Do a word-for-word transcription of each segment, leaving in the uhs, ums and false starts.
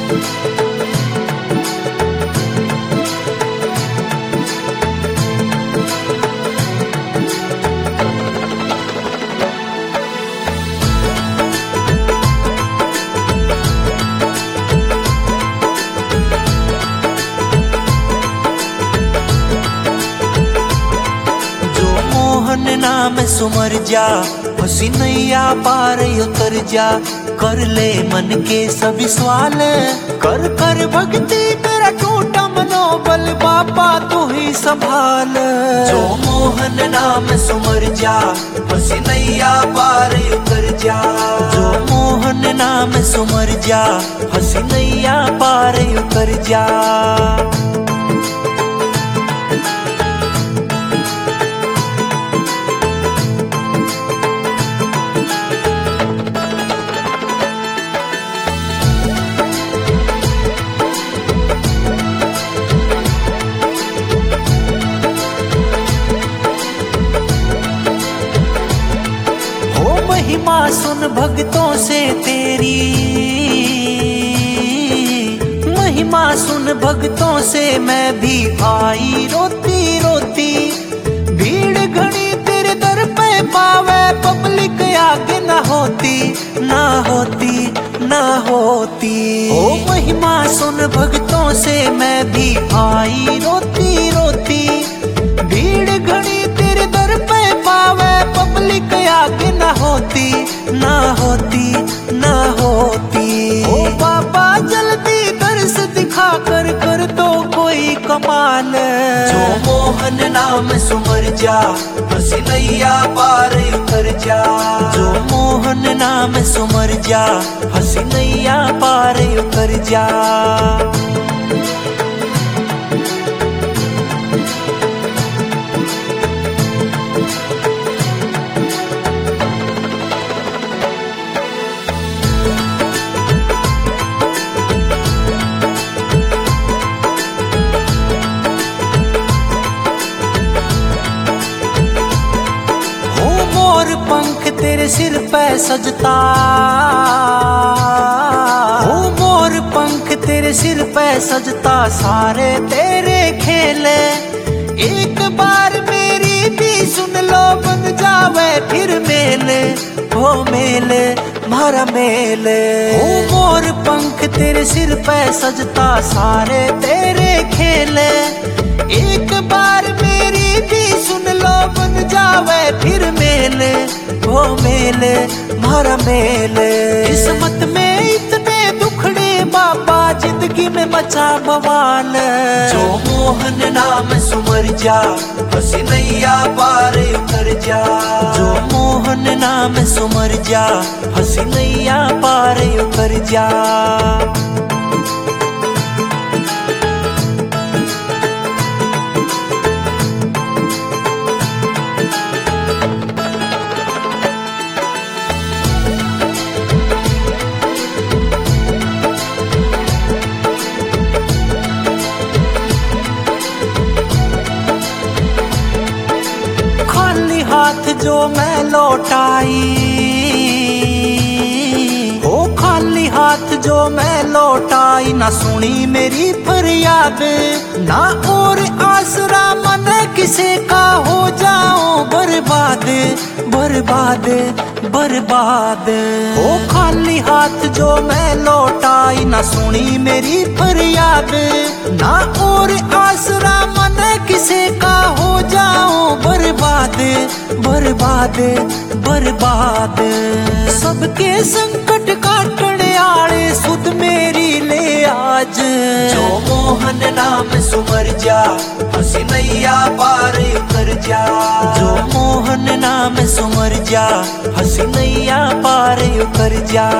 नाम सुमर जा, हसी नैया पार उतर जा, कर ले मन के सभी सवाल, कर कर भक्ति तेरा टूटा मनोबल, बापा तू ही संभाल। जो मोहन नाम सुमर जा, हसी नैया पार उतर जा, जो मोहन नाम सुमर जा, हसी नैया पार उतर जा। महिमा सुन भक्तों से तेरी, महिमा सुन भक्तों से मैं भी आई रोती रोती, भीड़ घड़ी तेरे दर पे पावे पब्लिक आगे ना होती ना होती ना होती। ओ महिमा सुन भक्तों से मैं भी आई रोती रोती, भीड़ घड़ी तेरे दर पे पावे पब्लिक आगे ना होती ना होती ना होती। ओ बाबा जल्दी दर्श दिखा कर कर तो कोई कमाल। जो मोहन नाम सुमर जा, हसी नैया पार उतर जा, जो मोहन नाम सुमर जा, हसी नैया पार उतर जा। मोर पंख तेरे सिर पे सजता, ओ मोर पंख तेरे सिर पे सजता, सारे तेरे खेले, एक बार मेरी भी सुन लो बन जावे फिर मेले, हो मेले मारा मेले। ओ मोर पंख तेरे सिर पे सजता, सारे तेरे खेले, एक बार मेरी भी सुन लो बन जावे फिर मेले, वो मेले मारा मेले। किस्मत में इतने दुखड़े बाबा, जिंदगी में मचा बवाल। जो मोहन नाम सुमर जा, हसी नैया पार उतर जा, जो मोहन नाम सुमर जा, हसी नैया पार उतर जा। हाथ जो मैं लौटाई, हो खाली हाथ जो मैं लौटाई, ना सुनी मेरी फरियाद, ना और आसरा मन किसे का, हो जाऊं बर्बाद बर्बाद बर्बाद। हो खाली हाथ जो मैं लौटाई, ना सुनी मेरी फरियाद, ना और आसरा मन किसे का, हो जाऊं बर्बाद बर्बाद बर्बाद। सबके संकट काटने आले सुध मेरी ले आज। जो मोहन नाम सुमर जा, हसी नैया पार उतर जा, जो मोहन नाम सुमर जा, हसी नैया पार उतर जा।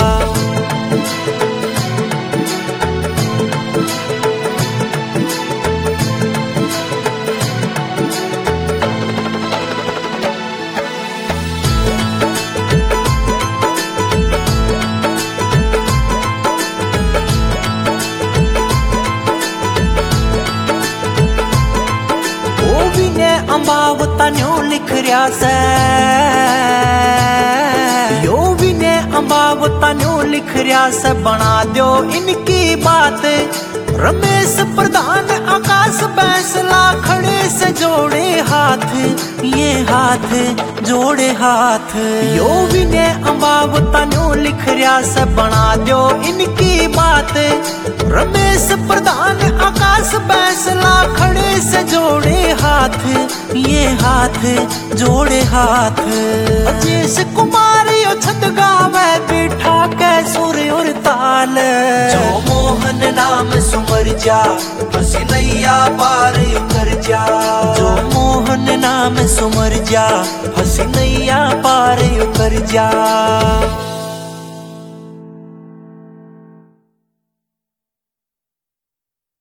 अंबावता न्यू लिख रहा से, यो भी ने अंबावता न्यू लिख रिया से बना दो इनकी बात। रमेश प्रधान आकाश बैंसला खड़े से जोड़े हाथ, ये हाथ जोड़े हाथ। यो विनय अम्बावता न्यो लिख रिया से बना दो इनकी बात। रमेश प्रधान आकाश बैंसला खड़े से जोड़े हाथ, ये हाथ जोड़े हाथ। अजेश कुमार यो छंद गावे बैठा के सुर और ताल। जो मोहन नाम सुमर जा फंसी नैया पार कर जा। जो मोहन नाम सुमर जा फंसी नैया पार कर जा।